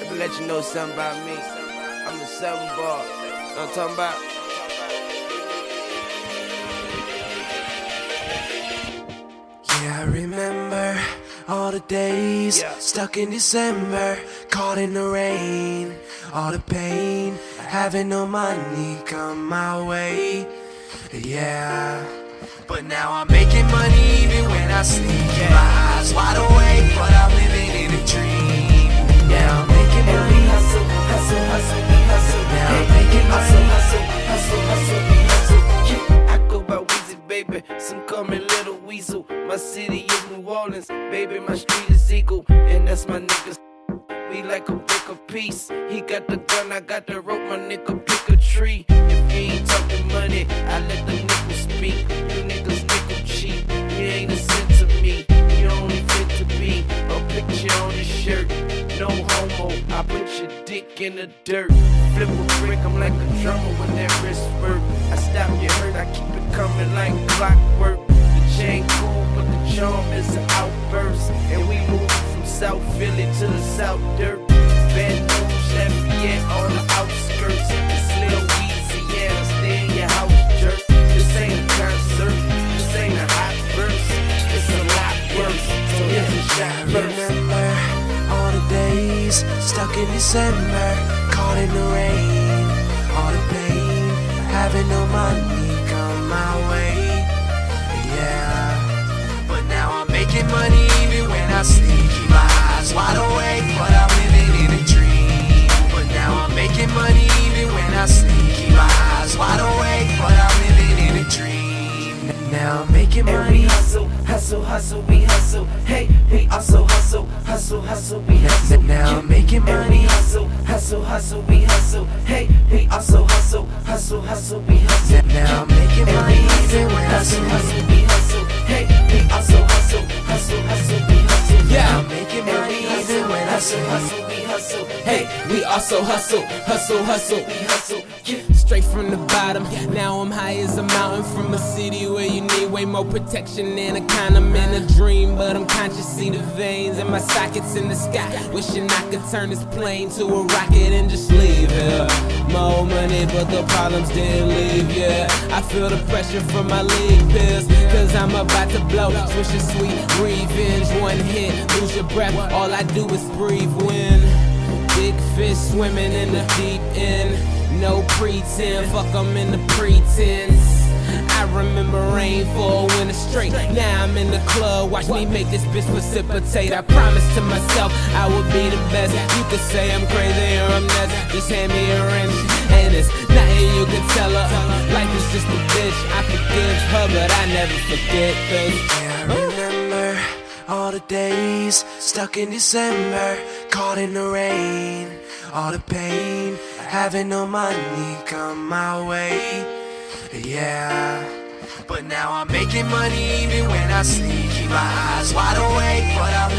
Let me let you know something about me. I'm a 7 ball. You know what I'm talking about? Yeah, I remember all the days stuck in December, caught in the rain, all the pain, having no money come my way. Yeah, but now I'm making money even when I sleep. My eyes wide awake, but I'm living in a dream. Yeah, I'm making money. We hustle, hustle, hustle, we hustle. Now I'm Hey, making hustle, money. hustle, hustle, hustle, we hustle. Yeah, I go by Weezy, baby. Some call me Little Weasel. My city is New Orleans, baby. My street is Eagle, and that's my niggas. We like a brick of peace. He got the gun, I got the rope. My nigga pick a tree. If you ain't talking money, I let the nickels speak. You niggas nickel cheap. You ain't a cent to me. You only fit to be a picture on the shirt. No homo. I put your dick in the dirt. Flip a brick, I'm like a drummer when that wrist work. I stop you hurt, I keep it coming like clockwork. The chain cool, but the charm is an outburst. And we move from South Philly to the South Dirt. Bad news, Lafayette, on the outskirts. It's Lil Weezy, yeah, stay in your house, jerk. This ain't a concert, this ain't a hot verse. It's a lot worse, so here's a shot I first. remember all the days stuck in December, caught in the rain, all the pain, having no money come my way. Yeah, but now I'm making money even when I sleep. Keep my eyes wide awake, but I'm living in a dream. But now I'm making money even when I sleep. Keep my eyes wide awake, but I'm living in a dream. Now I'm making And money. we hustle, hustle, hustle, we hustle. Hey, we also hustle, hustle, hustle, we hustle. Now I'm making And we money. hustle, hustle, hustle, we hustle. Hey, we also hustle, hustle, hustle, we hustle. Now I'm making And money we hustle, even when I hustle, sleep. hustle, we hustle. Hey, we also hustle, hustle, hustle, we hustle. Yeah, I'm making And money we hustle, even when I hustle, sleep. hustle, we hustle. Hey, we also hustle, hustle, hustle. We hustle, yeah. Straight from the bottom, now I'm high as a mountain. From a city where you need way more protection than a condom. In a dream, but I'm conscious, see the veins in my sockets in the sky. Wishing I could turn this plane to a rocket and just leave here. More money, but the problems didn't leave, yeah. I feel the pressure from my league peers, cause I'm about to blow. Swish a sweet revenge, one hit, lose your breath. All I do is breathe when big fish swimming in the deep end. No pretend, fuck I'm in the pretense. I remember rain for a winter straight. Now I'm in the club, watch me make this bitch precipitate. I promised to myself I would be the best. You could say I'm crazy or I'm nuts, just hand me a wrench. And it's nothing you can tell her. Life is just a bitch, I forgive her, but I never forget this. Yeah, I remember all the days stuck in December, caught in the rain, all the pain, having no money come my way. Yeah, but now I'm making money even when I sleep. Keep my eyes wide awake, but I'm